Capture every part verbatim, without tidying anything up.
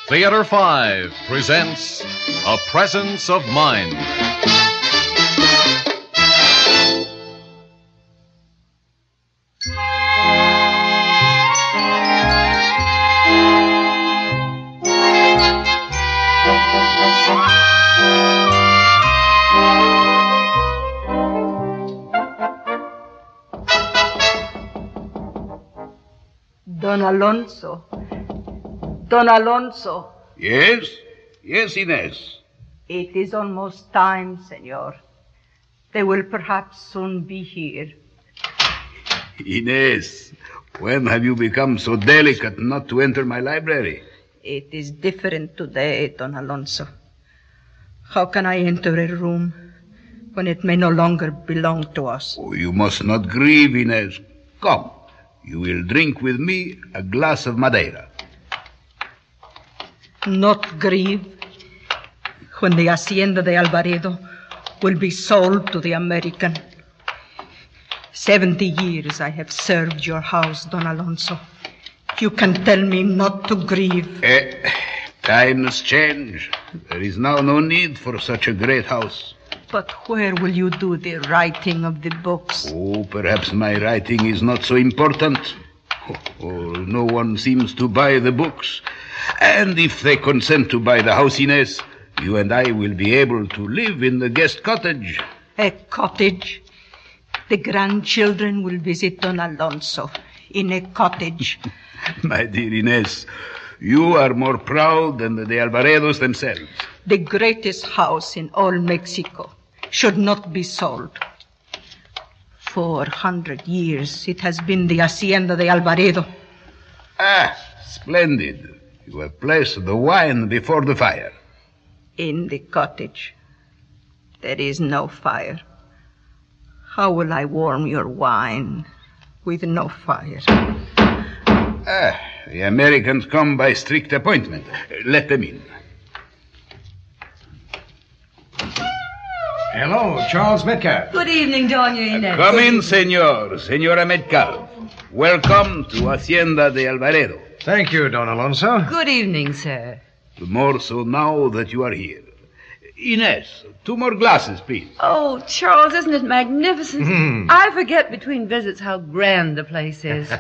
Theater five presents A Presence of Mind. Don Alonso. Don Alonso. Yes? Yes, Inez. It is almost time, senor. They will perhaps soon be here. Inez, when have you become so delicate not to enter my library? It is different today, Don Alonso. How can I enter a room when it may no longer belong to us? Oh, you must not grieve, Inez. Come, you will drink with me a glass of Madeira. Not grieve when the Hacienda de Alvaredo will be sold to the American. Seventy years I have served your house, Don Alonso. You can tell me not to grieve. Eh, times change. There is now no need for such a great house. But where will you do the writing of the books? Oh, perhaps my writing is not so important. Oh, oh, no one seems to buy the books. And if they consent to buy the house, Inez, you and I will be able to live in the guest cottage. A cottage? The grandchildren will visit Don Alonso in a cottage. My dear Inez, you are more proud than the De Alvaredos themselves. The greatest house in all Mexico should not be sold. Four hundred years it has been the Hacienda de Alvaredo. Ah, splendid. You have placed the wine before the fire. In the cottage, there is no fire. How will I warm your wine with no fire? Ah, the Americans come by strict appointment. Let them in. Hello, Charles Metcalf. Good evening, Doña Inez. Come in, senor, Senora Metcalf. Welcome to Hacienda de Alvaredo. Thank you, Don Alonso. Good evening, sir. The more so now that you are here. Inez, two more glasses, please. Oh, Charles, isn't it magnificent? Mm. I forget between visits how grand the place is.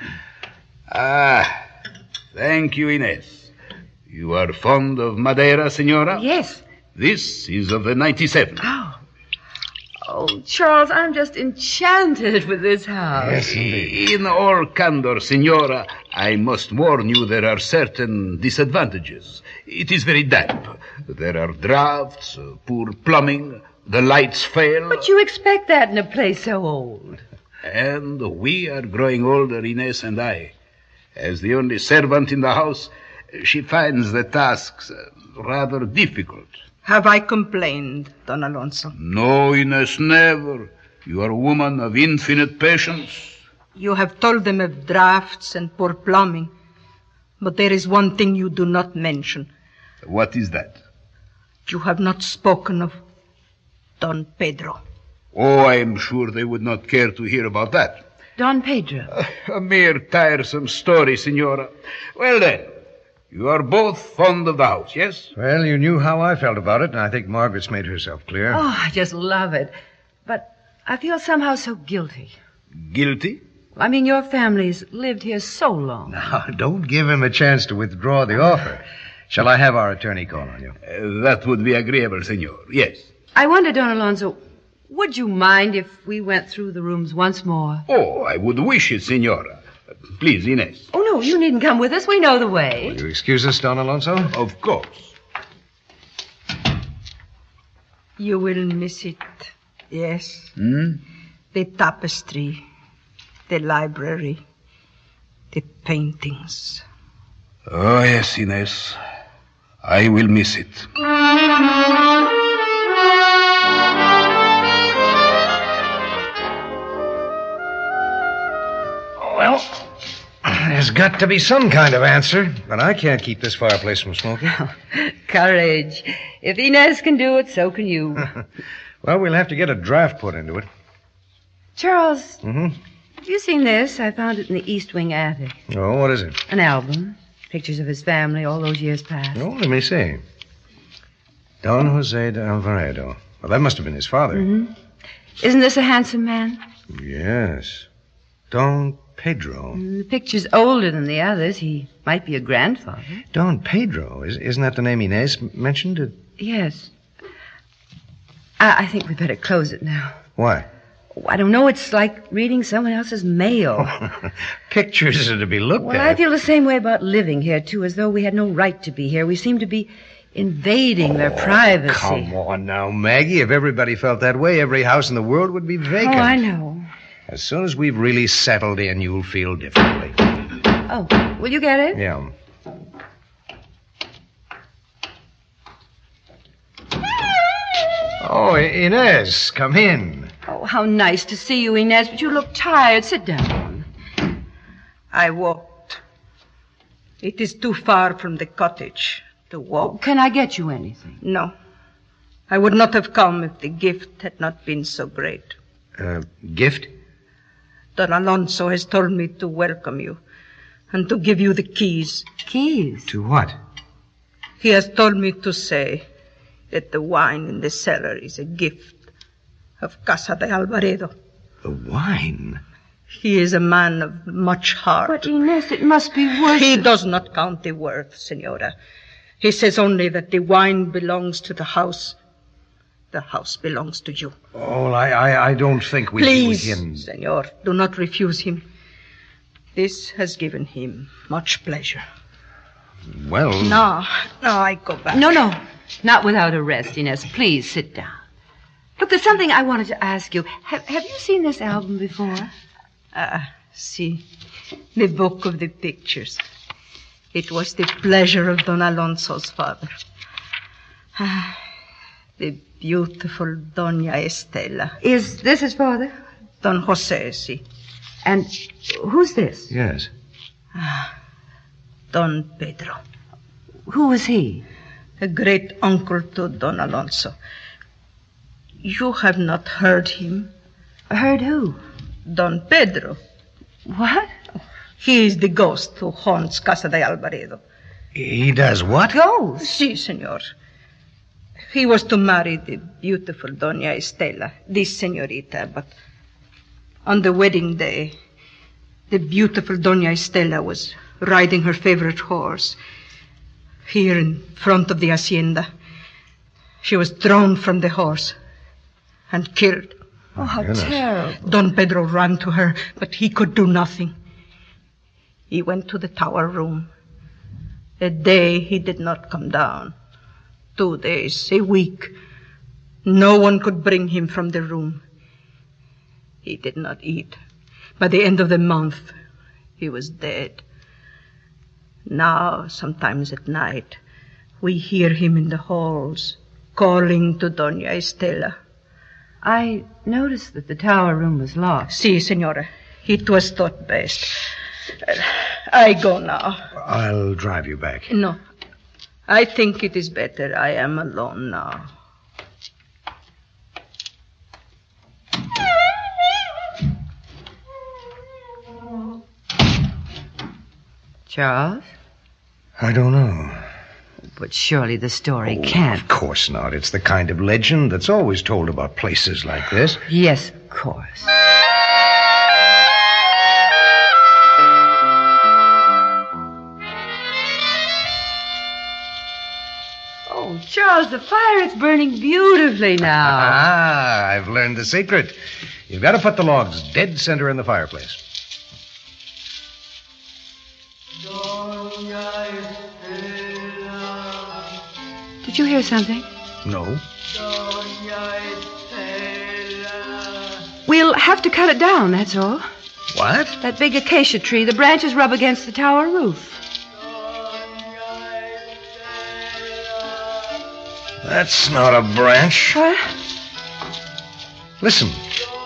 Ah, thank you, Inez. You are fond of Madeira, senora? Yes. This is of the ninety-seven. Oh. Oh, Charles, I'm just enchanted with this house. Yes, indeed. In all candor, senora, I must warn you there are certain disadvantages. It is very damp. There are drafts, uh, poor plumbing, the lights fail. But you expect that in a place so old. And we are growing older, Inez and I. As the only servant in the house, she finds the tasks uh, rather difficult. Have I complained, Don Alonso? No, Inez, never. You are a woman of infinite patience. You have told them of drafts and poor plumbing. But there is one thing you do not mention. What is that? You have not spoken of Don Pedro. Oh, I am sure they would not care to hear about that. Don Pedro. Uh, a mere tiresome story, senora. Well, then, you are both fond of the house, yes? Well, you knew how I felt about it, and I think Margaret's made herself clear. Oh, I just love it. But I feel somehow so guilty. Guilty? I mean, your family's lived here so long. Now, don't give him a chance to withdraw the offer. Shall I have our attorney call on you? Uh, that would be agreeable, senor. Yes. I wonder, Don Alonso, would you mind if we went through the rooms once more? Oh, I would wish it, senora. Uh, please, Inez. Oh, no, you needn't come with us. We know the way. Will you excuse us, Don Alonso? Of course. You will miss it, yes. Hmm? The tapestry, the library, the paintings. Oh, yes, Inez. I will miss it. Well, there's got to be some kind of answer, but I can't keep this fireplace from smoking. Courage. If Inez can do it, so can you. Well, we'll have to get a draft put into it. Charles, Mm-hmm. have you seen this? I found it in the East Wing attic. Oh, what is it? An album. Pictures of his family all those years past. Oh, let me see. Don Jose de Alvarado. Well, that must have been his father. Mm-hmm. Isn't this a handsome man? Yes. Don Pedro. Mm, the picture's older than the others. He might be a grandfather. Don Pedro. Is, isn't that the name Inez mentioned? It... Yes. I, I think we better close it now. Why? Oh, I don't know. It's like reading someone else's mail. Pictures are to be looked well, at. I feel the same way about living here, too, as though we had no right to be here. We seem to be invading oh, their privacy. Come on now, Maggie. If everybody felt that way, every house in the world would be vacant. Oh, I know. As soon as we've really settled in, you'll feel differently. Oh, will you get it? Yeah. Oh, Inez, come in. Oh, how nice to see you, Inez, but you look tired. Sit down. I walked. It is too far from the cottage to walk. Oh, can I get you anything? No. I would not have come if the gift had not been so great. Uh, gift? Don Alonso has told me to welcome you and to give you the keys. Keys? To what? He has told me to say that the wine in the cellar is a gift of Casa de Alvarado. The wine? He is a man of much heart. But, Inez, it must be worth He it. does not count the worth, Senora. He says only that the wine belongs to the house. The house belongs to you. Oh, I, I, I don't think we, Please, we can... Senor, do not refuse him. This has given him much pleasure. Well... No, no, I go back. No, no. Not without a rest, Inez. Please sit down. Look, there's something I wanted to ask you. Have, have you seen this album before? Ah, see, the book of the pictures. It was the pleasure of Don Alonso's father. Ah, the beautiful Doña Estela. Is this his father? Don Jose, see. And who's this? Yes. Ah, Don Pedro. Who was he? A great uncle to Don Alonso. You have not heard him. Heard who? Don Pedro. What? He is the ghost who haunts Casa de Alvarado. He does what? Ghost? Si, senor. He was to marry the beautiful Doña Estela, this señorita, but on the wedding day, the beautiful Doña Estela was riding her favorite horse here in front of the hacienda. She was thrown from the horse and killed. Oh, how Goodness. terrible. Don Pedro ran to her, but he could do nothing. He went to the tower room. A day he did not come down. Two days, a week. No one could bring him from the room. He did not eat. By the end of the month, he was dead. Now, sometimes at night, we hear him in the halls, calling to Doña Estela. I noticed that the tower room was locked. Si, senora. It was thought best. Uh, I go now. I'll drive you back. No. I think it is better I am alone now. Charles? I don't know. But surely the story Oh, can't. Of course not. It's the kind of legend that's always told about places like this. Yes, of course. Oh, Charles, the fire is burning beautifully now. Ah, I've learned the secret. You've got to put the logs dead center in the fireplace. Did you hear something? No. We'll have to cut it down, that's all. What? That big acacia tree, the branches rub against the tower roof. That's not a branch. What? Listen.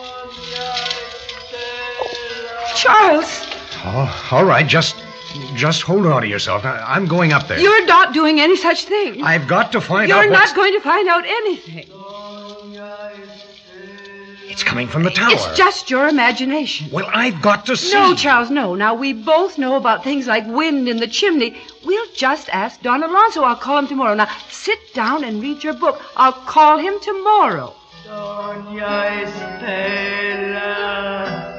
Charles, Oh, all right, just just hold on to yourself. I, I'm going up there. you're not doing any such thing. I've got to find You're out not what's... going to find out anything. It's coming from the tower. It's just your imagination. Well, I've got to see. No, Charles, no. Now, we both know about things like wind in the chimney. We'll just ask Don Alonso. I'll call him tomorrow. Now, sit down and read your book. I'll call him tomorrow. Doña Estela.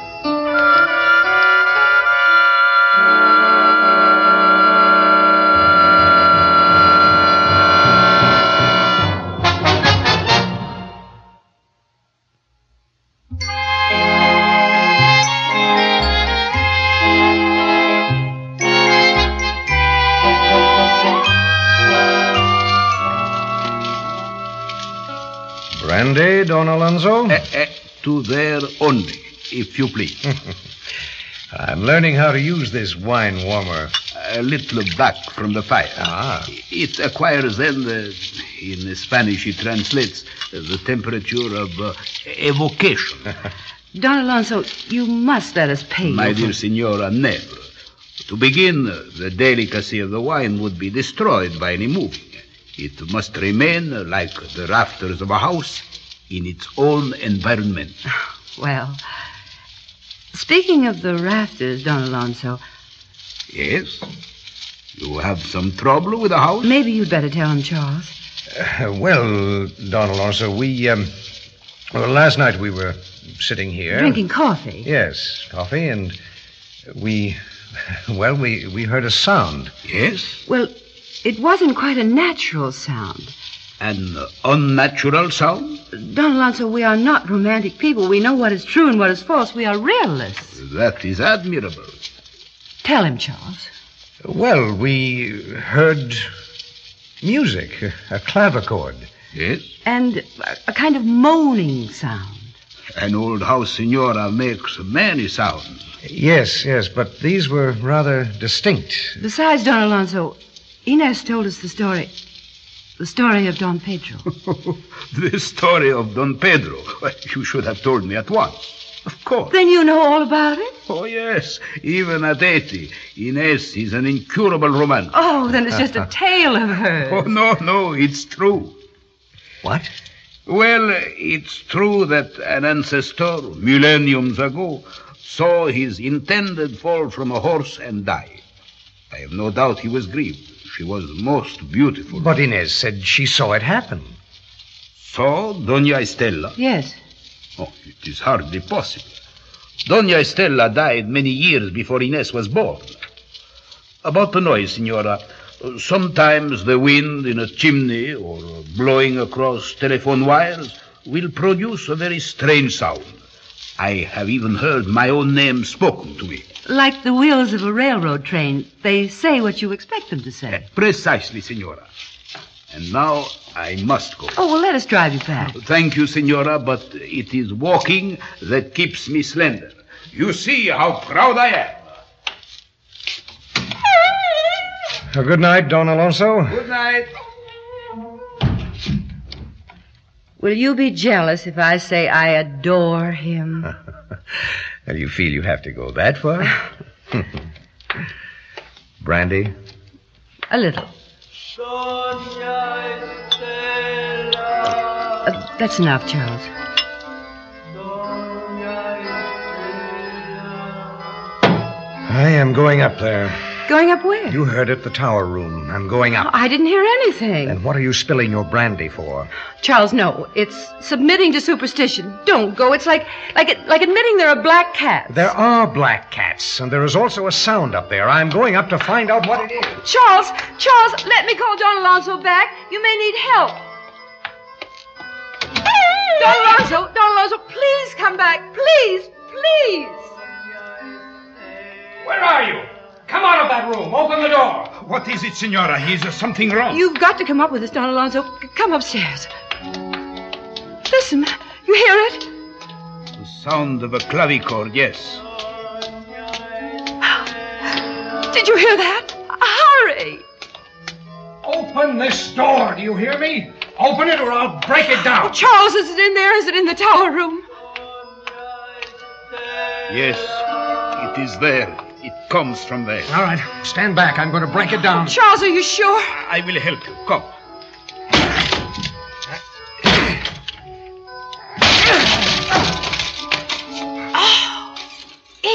Brandy, Don Alonso? Uh, uh, to there only, if you please. I'm learning how to use this wine warmer. A little back from the fire. Ah. It acquires then, the, in Spanish it translates, the temperature of uh, evocation. Don Alonso, you must let us pay My you. dear Senora, never. To begin, the delicacy of the wine would be destroyed by any moving. It must remain, like the rafters of a house, in its own environment. Well, speaking of the rafters, Don Alonso... Yes? You have some trouble with the house? Maybe you'd better tell him, Charles. Uh, well, Don Alonso, we, um... Well, last night we were sitting here... Drinking coffee? Yes, coffee, and we... Well, we, we heard a sound. Yes? Well... It wasn't quite a natural sound. An unnatural sound? Don Alonso, we are not romantic people. We know what is true and what is false. We are realists. That is admirable. Tell him, Charles. Well, we heard music, a clavichord. Yes? And a kind of moaning sound. An old house, Senora, makes many sounds. Yes, yes, but these were rather distinct. Besides, Don Alonso... Inez told us the story. The story of Don Pedro. The story of Don Pedro. Well, you should have told me at once. Of course. Then you know all about it? Oh, yes. Even at eighty, Inez is an incurable romantic. Oh, then it's just a tale of hers. Oh, no, no, it's true. What? Well, it's true that an ancestor, millenniums ago, saw his intended fall from a horse and die. I have no doubt he was grieved. She was most beautiful. But Inez said she saw it happen. Saw Doña Estela? Yes. Oh, it is hardly possible. Doña Estela died many years before Inez was born. About the noise, Senora. Sometimes the wind in a chimney or blowing across telephone wires will produce a very strange sound. I have even heard my own name spoken to me. Like the wheels of a railroad train. They say what you expect them to say. Precisely, Senora. And now I must go. Oh, well, let us drive you back. Thank you, Senora, but it is walking that keeps me slender. You see how proud I am. Uh, good night, Don Alonso. Good night. Will you be jealous if I say I adore him? And you feel you have to go that far? Brandy? A little. Uh, that's enough, Charles. I am going up there. Going up where? You heard it, the tower room. I'm going up. I didn't hear anything. And what are you spilling your brandy for? Charles, no. It's submitting to superstition. Don't go. It's like like like admitting there are black cats. There are black cats, and there is also a sound up there. I'm going up to find out what it is. Charles, Charles, let me call Don Alonso back. You may need help. Don Alonso, Don Alonso, please come back. Please, please. Where are you? Come out of that room. Open the door. What is it, Senora? Is there something wrong? You've got to come up with us, Don Alonso. C- Come upstairs. Listen, you hear it? The sound of a clavichord, yes. Did you hear that? Hurry! Open this door. Do you hear me? Open it or I'll break it down. Charles, is it in there? Is it in the tower room? Yes, it is there. It comes from there. All right. Stand back. I'm going to break it down. Charles, are you sure? I will help you. Come.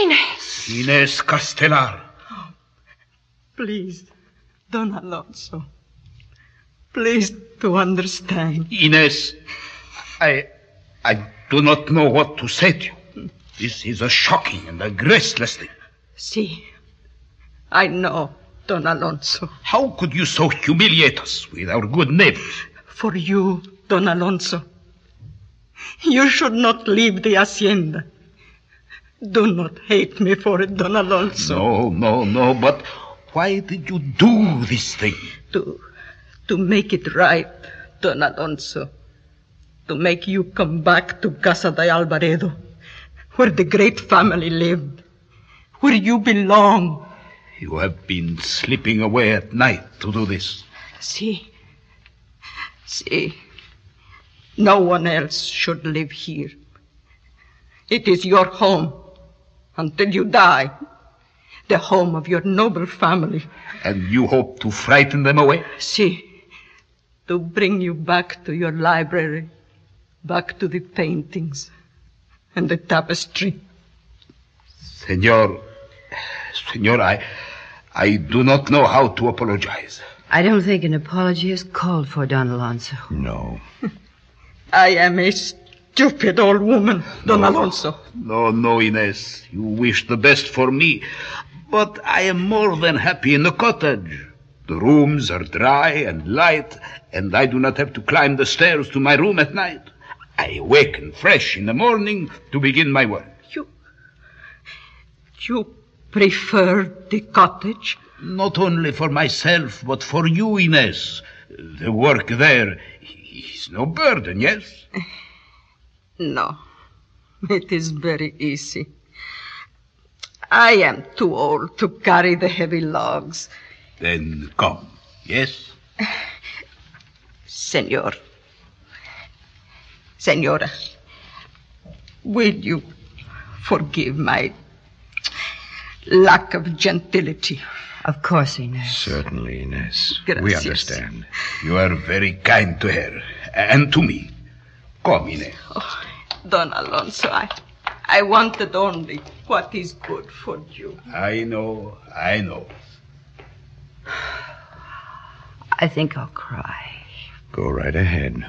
Inez! Inez Castelar. Please, Don Alonso. Please to understand. Inez, I... I do not know what to say to you. This is a shocking and a graceless thing. See, I know, Don Alonso. How could you so humiliate us with our good neighbors? For you, Don Alonso. You should not leave the hacienda. Do not hate me for it, Don Alonso. No, no, no, but why did you do this thing? To, to make it right, Don Alonso. To make you come back to Casa de Alvaredo, where the great family lived, where you belong. You have been slipping away at night to do this. See, see, no one else should live here. It is your home until you die, the home of your noble family. And you hope to frighten them away? See, to bring you back to your library, back to the paintings and the tapestry. Senor, Senor, I, I do not know how to apologize. I don't think an apology is called for, Don Alonso. No. I am a stupid old woman, Don No. Alonso. No, no, Inez. You wish the best for me. But I am more than happy in the cottage. The rooms are dry and light, and I do not have to climb the stairs to my room at night. I awaken fresh in the morning to begin my work. You, you prefer the cottage? Not only for myself, but for you, Inez. The work there is no burden, yes? No, it is very easy. I am too old to carry the heavy logs. Then come, yes? Senor, Senora, will you forgive my lack of gentility? Of course, Inez. Certainly, Inez. Gracias. We understand. You are very kind to her, and to me. Come, Inez. Oh, Don Alonso, I, I wanted only what is good for you. I know, I know. I think I'll cry. Go right ahead.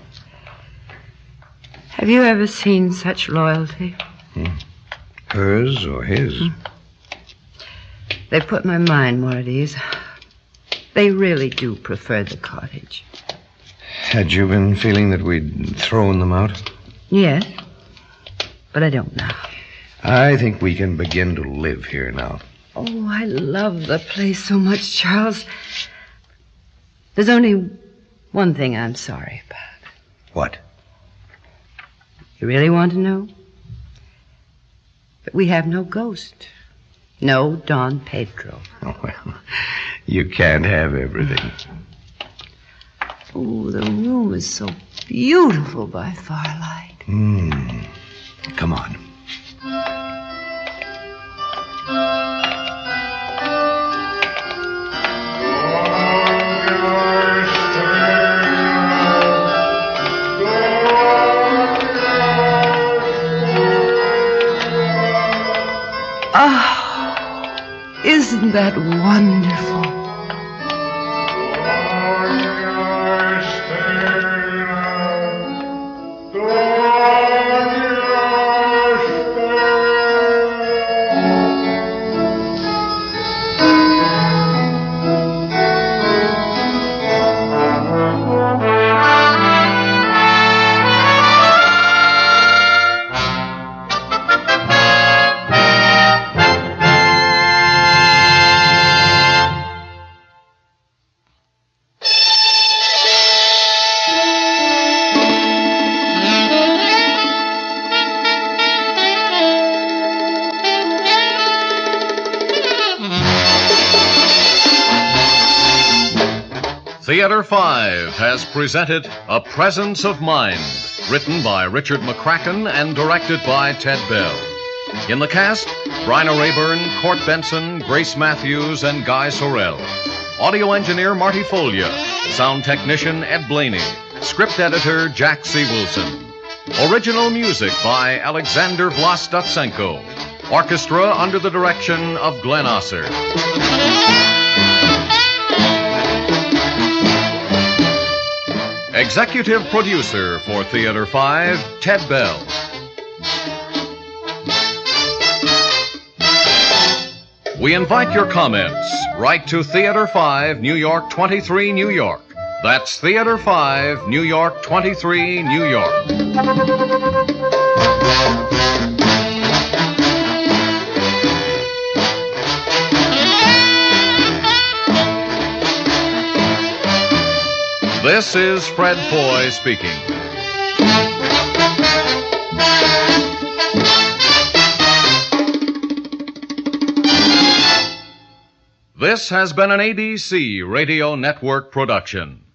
Have you ever seen such loyalty? Hers or his? They put my mind more at ease. They really do prefer the cottage. Had you been feeling that we'd thrown them out? Yes, but I don't now. I think we can begin to live here now. Oh, I love the place so much, Charles. There's only one thing I'm sorry about. What? You really want to know? But we have no ghost. No Don Pedro. Oh, well, you can't have everything. Oh, the room is so beautiful by firelight. Hmm. Come on. Ah, isn't that wonderful? Theater Five has presented A Presence of Mind, written by Richard McCracken and directed by Ted Bell. In the cast, Bryna Rayburn, Court Benson, Grace Matthews, and Guy Sorrell. Audio engineer Marty Folia. Sound technician Ed Blaney. Script editor Jack C. Wilson. Original music by Alexander Vlastotsenko. Orchestra under the direction of Glenn Osser. Executive producer for Theater five, Ted Bell. We invite your comments. Write to Theater five, New York twenty-three, New York. That's Theater five, New York twenty-three, New York. This is Fred Foy speaking. This has been an A B C Radio Network production.